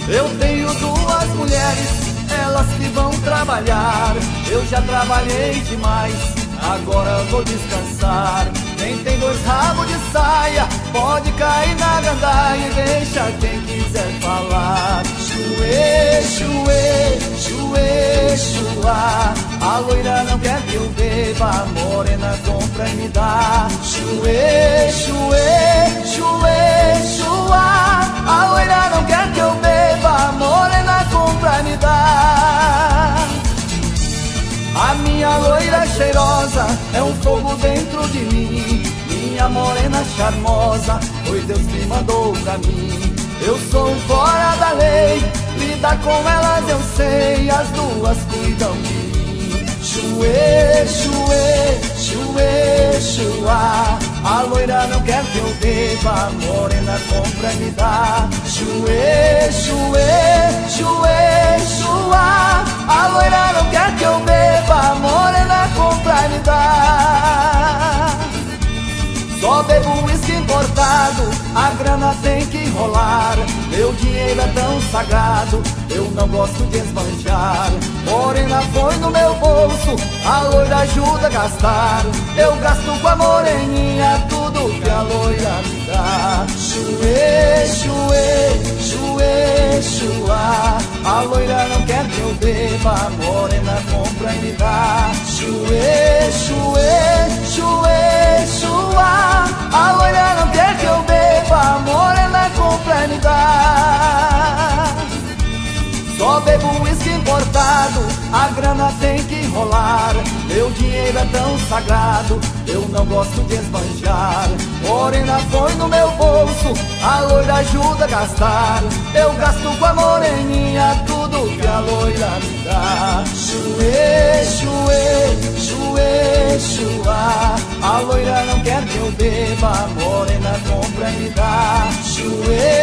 Eu tenho duas mulheres, elas que vão trabalhar. Eu já trabalhei demais, agora vou descansar. Quem tem dois rabos de saia pode cair na gandaia e deixa quem quiser falar. Chuê, chuê, chuê, chuá. A loira não quer que eu beba, a morena compra e me dá. Chuê, chuê, chuê, chuá. A loira não quer que eu beba, a morena compra e me dá. A minha loira cheirosa é um fogo dentro de mim. Minha morena charmosa foi Deus que mandou pra mim. Eu sou fora da lei, lidar com elas eu sei, as duas cuidam de mim. Chuê, chuê, chuê, chuá. A loira não quer que eu beba, a morena compra e me dá. Chuê, chuê, chuê, chuá. A loira não quer que eu beba, a morena compra e me dá. Só bebo uísque importado, a grana tem que rolar. Meu dinheiro é tão sagrado, eu não gosto de esbanjar. Morena põe no meu bolso, a loira ajuda a gastar. Eu gasto com a moreninha tudo que a loira me dá. Chuê, chuê, chuê, chuá. A loira não quer que eu beba, a morena compra e me dá. Chuê, chuê, chuê, chuá. A loira não quer que eu beba, a morena compra e me dá. Só bebo uísque importado, a grana tem que rolar. Meu dinheiro é tão sagrado, eu não gosto de esbanjar. Morena põe no meu bolso, a loira ajuda a gastar. Eu gasto com a moreninha tudo que a loira me dá. Chuê, chuê, chuê, chuá. A loira não quer que eu beba, a morena compra e me dá. Chuê,